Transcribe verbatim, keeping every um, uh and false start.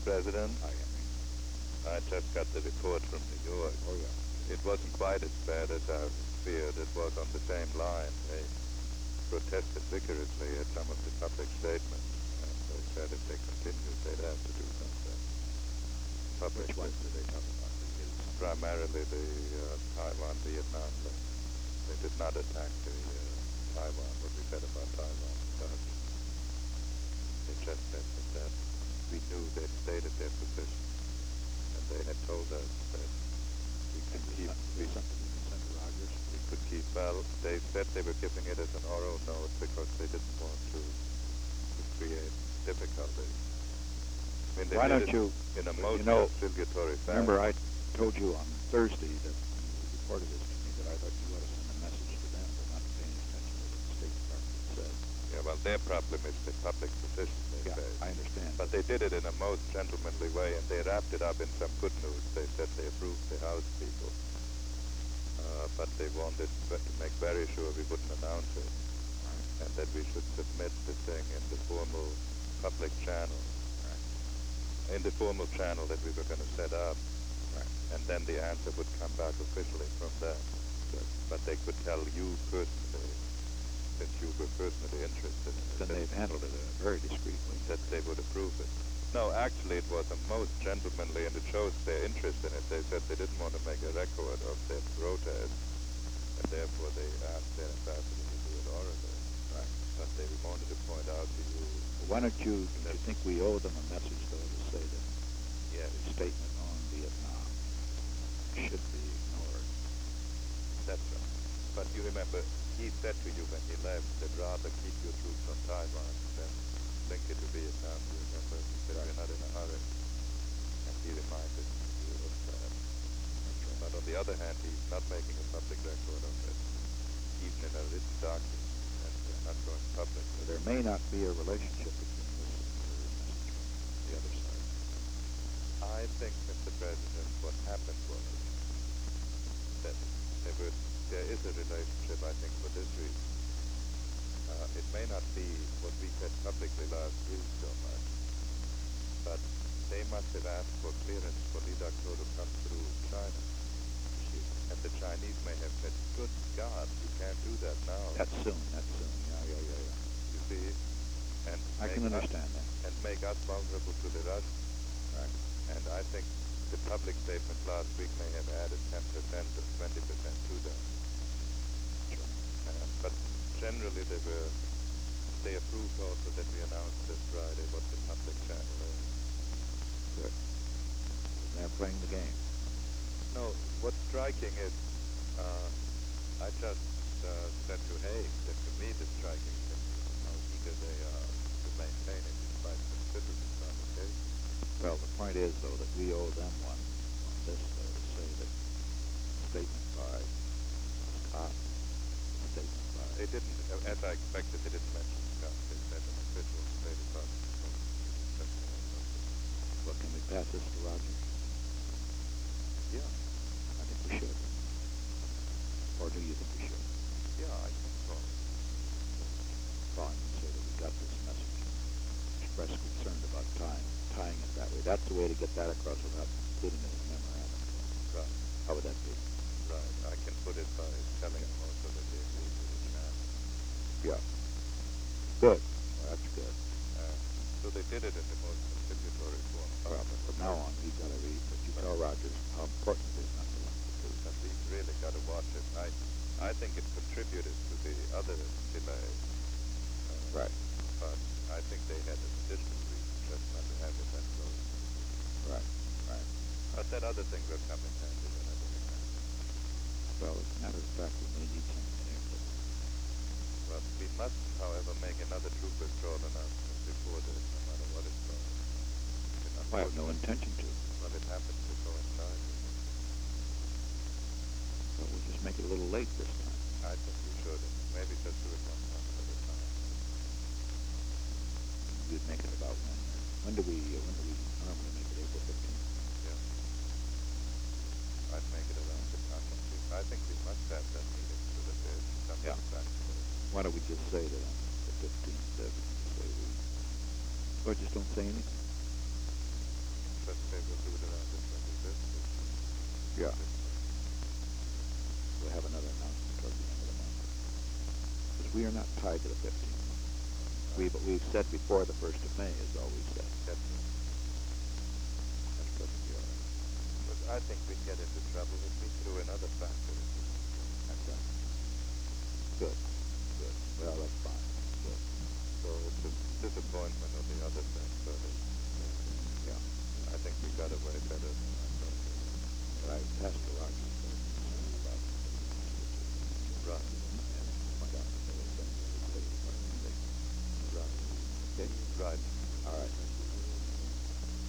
President, I mean, I just got the report from New York. oh yeah. It wasn't quite as bad as I feared. It was on the same line. They protested vigorously at some of the public statements, and they said if they continued, they'd have to do something. Public Which ones do they talk about? They did some- primarily the uh, Taiwan Vietnam link. They did not attack the uh, Taiwan, what we said about Taiwan. But they just said that, that we knew they stated their position, and they had told us that we could And keep we, there's something you can send to Rogers. we could keep well. They said they were giving it as an oral note because they didn't want to, to create difficulties. I mean, they Why did don't it you, in a you most know, conciliatory fashion. remember I told you on Thursday that when you reported this to me that I thought you ought to send a message to them. They're not paying attention to what the State Department said. Yeah, well, their problem is the public position, they Yeah, say. I understand. But they did it in a most gentlemanly way, and they wrapped it up in some good news. They said they approved the House people, uh, but they wanted to make very sure we wouldn't announce it, and that we should submit the thing in the formal public channel, in the formal channel that we were going to set up, Right. and then the answer would come back officially from them. But they could tell you personally, since you were personally interested in it, Then that- they've handled it uh, very discreetly. that they would approve it. No, actually, it was a most gentlemanly, and it shows their interest in it. They said they didn't want to make a record of their protest, and therefore they asked their ambassador to do it orally. Right. But they wanted to point out to you, Why don't you, do you think we owe them a message, though, to say that yes, the statement on Vietnam should be ignored? that's right. But you remember, he said to you when he left that rather keep your troops on Taiwan than link it to Vietnam. You remember? He said Right. we're not in a hurry. And he reminded you of that. But on the other hand, he's not making a public record of it, even in a written document, and they're not going public. So there may not be a relationship between this and your message from the other side. I think, Mister President, what happened was that there, were, there is a relationship, I think, for this reason. Uh, it may not be what we said publicly last week so much, but they must have asked for clearance for Li Daqo to come through China. And the Chinese may have said, good God, you can't do that now. That's soon, that's soon, yeah, yeah, yeah, yeah. You see? And I make can us- understand that. And make us vulnerable to the Russians. Right. And I think the public statement last week may have added ten percent or twenty percent to that. Sure. Uh, but generally they were, they approved also that we announced this Friday what the public channel is. Good. They're playing the game. No, what's striking is, uh, I just uh, said to Haig that to me the striking thing is how eager they are to maintain it despite considerable provocation. Well, the point is, though, that we owe them one on this, though, to say that statement by Scott, statement by... They didn't, uh, as I expected, they didn't mention Scott. They said an official State Department. Well, can we pass this to Rogers? Yeah, I think we should. Or do you think we should? yeah, I think so. Fine, and say that we got this message. Express concern about tying, tying it that way. That's the way to get that across without including it in the memorandum. Right, How would that be? right. I can put it by telling them also that they agree to the channel. Yeah. Good. Well, that's good. Uh, so they did it in the most conciliatory form. Well, but from now on, we've got to read, but you tell Rogers how important it is not to let the truth. But we've really got to watch it. I, I think it contributed to the other delay. Uh, Right. But I think they had an additional reason just not to have it that close. Right. Right. But that other thing will come in handy whenever we have it. Well, as a matter of fact, we may need something here. But But we must, however, make another troop withdrawal announcement before this, no matter what it's called. I have no intention to. Well, it happens to coincide with it. But we'll just make it a little late this time. I think we should. Maybe just do it one month at a time. We'd make it about when. uh, When do we? Uh, when do we normally make it? April fifteenth. Yeah. I'd make it around the time. I think we must have that meeting so that there's some Yeah. back to it. Why don't we just say that on the fifteenth? Uh, we can say we. Or just don't say anything. they will do it around the twenty-fifth. Yeah. We'll have another announcement toward the end of the month. Because we are not tied to the fifteenth. We, but we've said before the first of May is all we've said. That's right. That's perfectly all right. But I think we'd get into trouble if we threw in other factors. That's right. Good. Good. Well, that's fine. Good. So it's a disappointment on the other thing, but it's, Yeah. I think we got away better than that.